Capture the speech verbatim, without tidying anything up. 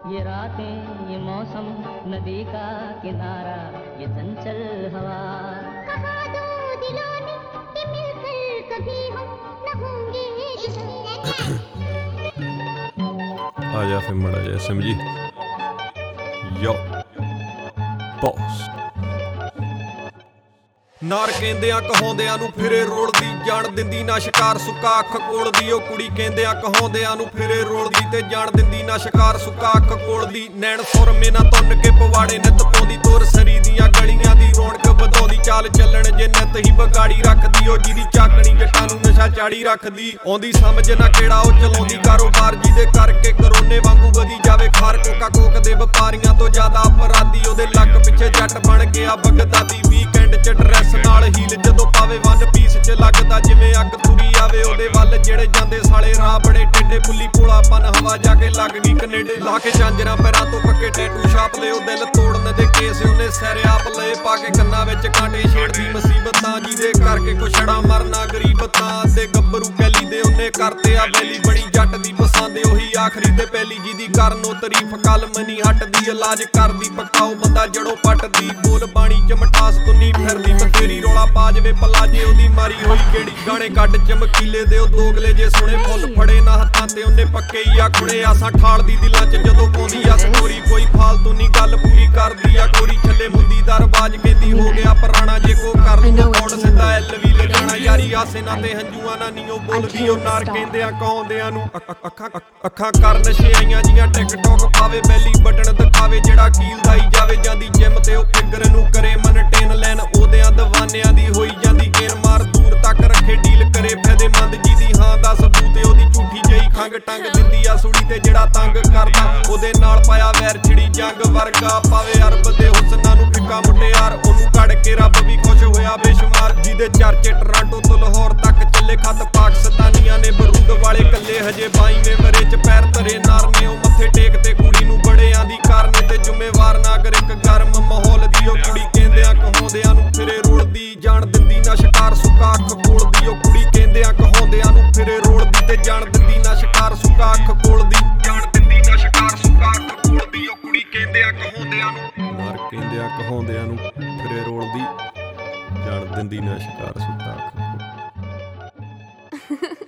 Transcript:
ये रातें ये मौसम नदी का किनारा ये चंचल हवा कहा दो दिलों ने कि मिलकर कभी हम न होंगे आ जा फिर मड़ा जा समझी यो बॉस ਨਾਰ ਕਹਿੰਦਿਆਂ ਕਹਾਉਂਦਿਆਂ ਨੂੰ ਫਿਰੇ ਰੋਲਦੀ ਜਾਣ ਦਿੰਦੀ ਨਾ ਸ਼ਿਕਾਰ ਸੁੱਕਾ ਅੱਖ ਕੋਲਦੀ ਉਹ ਕੁੜੀ ਕਹਿੰਦਿਆਂ ਕਹਾਉਂਦਿਆਂ ਨੂੰ ਫਿਰੇ ਰੋਲਦੀ ਤੇ ਜਾਣ ਦਿੰਦੀ ਨਾ ਸ਼ਿਕਾਰ ਸੁੱਕਾ ਅੱਖ ਕੋਲਦੀ ਨੈਣ ਸੁਰਮੇ ਨਾ ਤੁੰਨ ਕੇ ਪਵਾੜੇ ਨਿੱਤ ਪਾਉਂਦੀ ਤੋਰ ਸਰੀ ਦੀਆਂ ਗਲੀਆਂ ਦੀ ਰੌਣਕ ਵਧਾਉਂਦੀ ਚਾਲ ਚੱਲਣ ਜੇ ਨਿੱਤ ਹੀ ਬਗਾੜੀ ਰੱਖਦੀ ਉਹ ਜਿਹਦੀ ਚਾਕਣੀ ਜੱਟਾਂ ਨੂੰ ਨਸ਼ਾ ਚਾੜੀ ਰੱਖਦੀ ਆਉਂਦੀ ਸਮਝ ਨਾ ਕਿਹੜਾ ਉਹ ਚਲਾਉਂਦੀ ਕਾਰੋਬਾਰ ਜਿਹਦੇ ਕਰਕੇ ਕਰੋਨੇ ਵਾਂਗੂ ਵਧੀ ਜਾਵੇ ਖਾਰ ਕੋਕਾ ਕੋਕ ਦੇ ਵਪਾਰੀਆਂ ਤੋਂ ਜ਼ਿਆਦਾ ਅਪਰਾਧੀ ਉਹਦੇ ਲੱਕ ਪਿੱਛੇ ਜੱਟ ਬਣ ਗਿਆ ਬਗਦਾਦੀ ਵੀਕਐਂਡ ਚ ਡਰੈਸ ਨਾਲ ਹੀਲ ਜਦੋਂ ਪਾਵੇ ਵਨ ਪੀਸ ਚ ਲੱਗਦਾ ਜਿਵੇਂ ਅੱਗ ਤੁਰੀ ਆਵੇ ਉਹਦੇ ਵੱਲ ਜਿਹੜੇ ਜਾਂਦੇ ਸਾਲੇ ਰਾਹ ਬੜੇ ਟੇਢੇ ਫੁੱਲੀ ਕੋਲਾਪਨ ਹਵਾ ਜਾ ਕੇ ਲੱਗ ਗਈ ਕਨੇਡੇ ਲਾ ਕੇ ਜਾਂਜਰਾਂ ਪੈਰਾਂ ਤੋਂ ਪੱਕੇ ਟੈਟੂ ਛਾਪ ਲਏ ਉਹ ਦਿਲ ਤੋੜਨ ਦੇ ਕੇਸ ਉਹਨੇ ਸਿਰ ਆਪ ਲਏ ਪਾ ਕੇ ਕੰਨਾਂ ਵਿੱਚ ਕਾਂਟੇ ਛੇੜਦੀ ਮੁਸੀਬਤਾਂ ਜਿਹਦੇ ਕਰਕੇ ਕੁਛੜਾ ਮਰਨਾ ਗਰੀਬਤਾਂ ਤੇ ਗੱਭਰੂ ਕੈਲੀ ਦੇ ਉਹਨੇ ਕਰਤੇ ਆ ਵੈਲੀ ਬੜੀ ਜੱਟ ਦੀ ਪਸੰਦ ਉਹੀ ਆਖਰੀ ਤੇ ਪਹਿਲੀ ਜਿਹਦੀ ਕਰਨ ਉਹ ਤਾਰੀਫ ਕਲਮ ਨਹੀਂ ਹਟਦੀ ਇਲਾਜ ਕਰਦੀ ਪਕਾਓ ਬੰਦਾ ਜੜੋਂ ਪੱਟਦੀ ਬੋਲ ਬਾਣੀ ਚ ਮਠਾਸ ਤੁੰਨੀ ਫਿਰਦੀ ਬਥੇਰੀ ਰੌਲਾ ਪਾ ਜਵੇ ਪੱਲਾ ਜੇ ਉਹਦੀ ਮਾਰੀ ਹੋਈ ਕਿਹੜੀ ਗਾਣੇ ਕੱਢ ਚਮਕੀਲੇ ਦੇ ਉਹ ਦੋਗਲੇ ਜੇ ਸੋਹਣੇ ਫੁੱਲ ਫੜੇ ਨਾ ਹੱਥਾਂ ਤੇ ਉਹਨੇ ਪੱਕੇ ਹੀ ਆ ਖੁੜੇ ਆਸਾਂ ਠਾਲਦੀ ਦਿਲਾਂ ਚ ਜਦੋਂ ਪਾਉਂਦੀ ਆ ਸਟੋਰੀ ਕੋਈ ਫਾਲਤੂ ਨਹੀਂ ਗੱਲ ਪੂਰੀ ਕਰਦੀ ਆ ਗੋਰੀ ਛੱਲੇ ਮੁੰਦੀ ਦਾ ਰਵਾਜ ਕਹਿੰਦੀ ਹੋ ਗਿਆ ਪੁਰਾਣਾ ਜੇ ਕੋ ਕਰ ਲੂ ਕੋੜ ਸਿੱਧਾ ਐਲ ਵੀ ਲਗਾਣਾ ਯਾਰੀ ਆਸੇ ਨਾ ਤੇ ਹੰਝੂਆਂ ਨਾ ਨੀਓ ਬੋਲਦੀ ਉਹ ਨਾਰ ਕਹਿੰਦਿਆਂ ਕਹਾਉਂਦਿਆਂ ਨੂੰ ਅੱਖਾਂ ਅੱਖਾਂ ਕਰ ਨਸ਼ੇ ਆਈਆਂ ਜੀਆਂ ਟਿਕਟੌਕ ਪਾਵੇ ਬੈਲੀ ਬਟਨ ਦਿਖਾਵੇ ਜਿਹੜਾ ਕੀਲ ਦਾਈ ਜਾਵੇ ਜਾਂਦੀ ਜਿਮ ਤੇ ਉਹ ਫਿਗਰ ਨੂੰ ਕਰੇ ਮਨਟੇਨ ਲੈਣ ਉਹਦਿਆਂ ਦਵਾਨਿਆਂ ਦੀ ਹੋਈ ਜਾਂਦੀ ਗੇਰ ਮਾਰ ਦੂਰ ਤੱਕ ਰੱਖੇ ਡੀਲ ਕਰੇ ਫਾਇਦੇਮੰਦ ਜਿਹਦੀ ਹਾਂ ਦਾ ਸਬੂਤ ਉਹਦੀ ਝੂਠੀ ਜਈ ਖੰਗ ਟੰਗ ਦਿੰਦੀ ਆ ਸੁੜੀ ਤੇ ਜਿਹੜਾ ਤੰਗ ਕਰਦਾ ਉਹਦੇ ਨਾਲ ਪਾਇਆ ਵੈਰ ਛਿੜੀ ਜੰਗ ਵਰਗਾ ਪਾਵੇ ਅਰਬ ਦੇ ਹੁਸਨਾਂ ਨੂੰ ਫਿੱਕਾ ਮੁਟਿਆਰ ਉਹਨੂੰ ਕੱਢ ਕੇ ਰੱਬ ਵੀ ਖੁਸ਼ ਹੋਇਆ ਬੇਸ਼ੁਮਾਰ ਜਿਹਦੇ ਚਰਚੇ ਟਰਾਂਟੋ ਤੋਂ ਲਾਹੌਰ ਤੱਕ ਚੱਲੇ ਖੱਤ ਪਾਕਿਸਤਾਨੀਆਂ ਨੇ ਬਰੂਦ ਵਾਲੇ ਕੱਲੇ ਹਜੇ ਬਾਈਵੇਂ ਵਰੇ ਚ ਪੈਰ ਧਰੇ ਨਾਰ ਨੇ ਉਹ ਮੱਥੇ ਟੇਕ ਤੇ ਕੁੜੀ ਨੂੰ ਬੜਿਆਂ ਦੀ ਕਾਰਨ ਤੇ ਜ਼ਿੰਮੇਵਾਰ ਨਾਗਰ ਇੱਕ ਗਰਮ ਮਾਹੌਲ ਦੀ ਉਹ ਕੁੜੀ ਕਹਿੰਦਿਆਂ ਕਹਾਉਂਦਿਆਂ ਨੂੰ ਫਿਰੇ ਰੋਲਦੀ ਜਾਣ ਦਿੰਦੀ ਨਾ ਸ਼ਿਕਾਰ ਸੁੱਕਾ ਅੱਖ ਕੋਲਦੀ ਉਹ ਕੁੜੀ ਕਹਿੰਦਿਆਂ ਕਹਾਉਂਦਿਆਂ ਨੂੰ ਫਿਰੇ ਰੋਲਦੀ ਤੇ ਜਾਣ ਦਿੰਦੀ ਨਾ ਸ਼ਿਕਾਰ ਸੁੱਕਾ ਅੱਖ ਕੋਲਦੀ ਜਾਣ ਦਿੰਦੀ ਨਾ ਸ਼ਿਕਾਰ ਸੁੱਕਾ ਅੱਖ ਕੋਲਦੀ ਉਹ ਕੁੜੀ ਕਹਿੰਦਿਆਂ ਕਹਾਉਂਦਿਆਂ ਨੂੰ ਮਾਰ ਕਹਿੰਦਿਆਂ ਕਹਾਉਂਦਿਆਂ ਨੂੰ ਫਿਰੇ ਰੋਲਦੀ ਜਾਣ ਦਿੰਦੀ ਨਾ ਸ਼ਿਕਾਰ ਸੁੱਕਾ ਅੱਖ